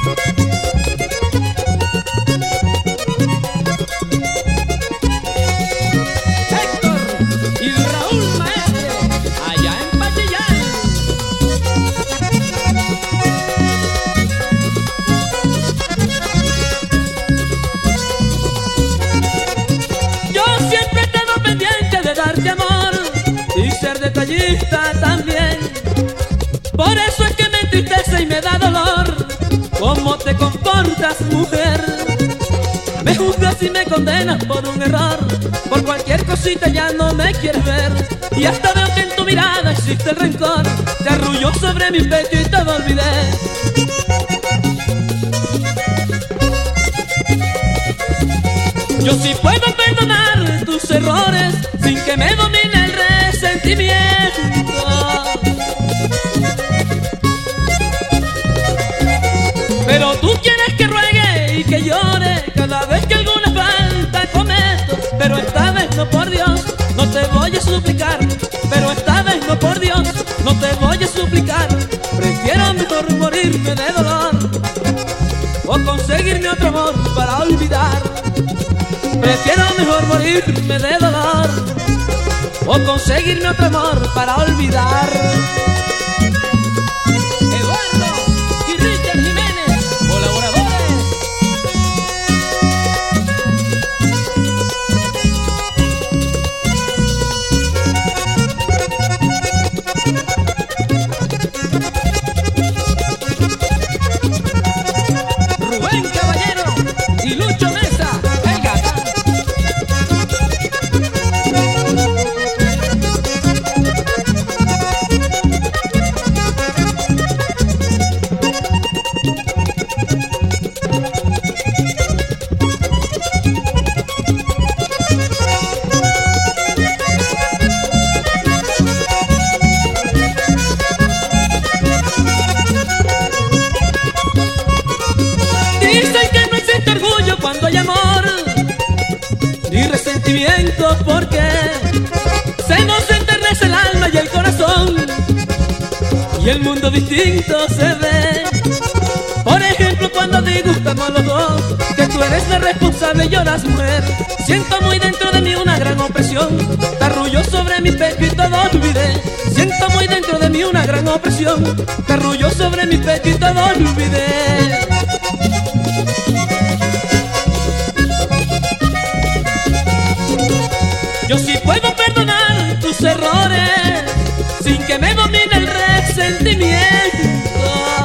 Detallista también, por eso es que me entristece y me da dolor cómo te comportas, mujer. Me juzgas y me condenas por un error, por cualquier cosita ya no me quieres ver, y hasta veo que en tu mirada existe el rencor. Te arrulló sobre mi pecho y te lo olvidé. Yo sí puedo perdonar tus errores sin que me domine el resentimiento. Pero tú quieres que ruegue y que llore cada vez que alguna falta cometo. Pero esta vez no, por Dios, no te voy a suplicar. Pero esta vez no, por Dios, no te voy a suplicar. Prefiero mejor morirme de dolor o conseguirme otro amor para olvidar. Prefiero mejor morirme de dolor o conseguirme otro amor para olvidar. Eduardo y Richard Jiménez, colaboradores. Rubén Caballero y Lucho Mesa, el Gata. Dicen que no existe orgullo cuando hay amor, ni resentimiento, porque se nos enternece el alma y el corazón, y el mundo distinto se ve. Por ejemplo, cuando disgustamos los dos, que tú eres la responsable y yo la mujer. Siento muy dentro de mí una gran opresión, te arrulló sobre mi pecho y todo olvidé. Siento muy dentro de mí una gran opresión, te arrulló sobre mi pecho y todo olvidé. Yo sí puedo perdonar tus errores sin que me domine el resentimiento.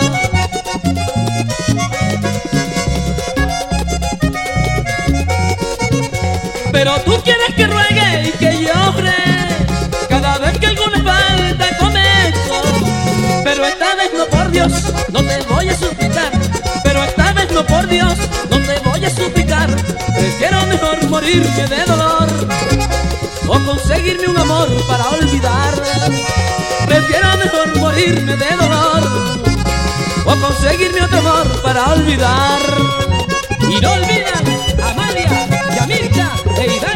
Pero tú quieres que ruegue y que llore cada vez que alguna falta cometo. Pero esta vez no, por Dios, no te voy a suplicar. Pero esta vez no, por Dios, no te voy a suplicar. Prefiero mejor morirme de dolor o conseguirme un amor para olvidar. Prefiero mejor morirme de dolor o conseguirme otro amor para olvidar. Y no olvidan a Amalia y a Mirka e Iván.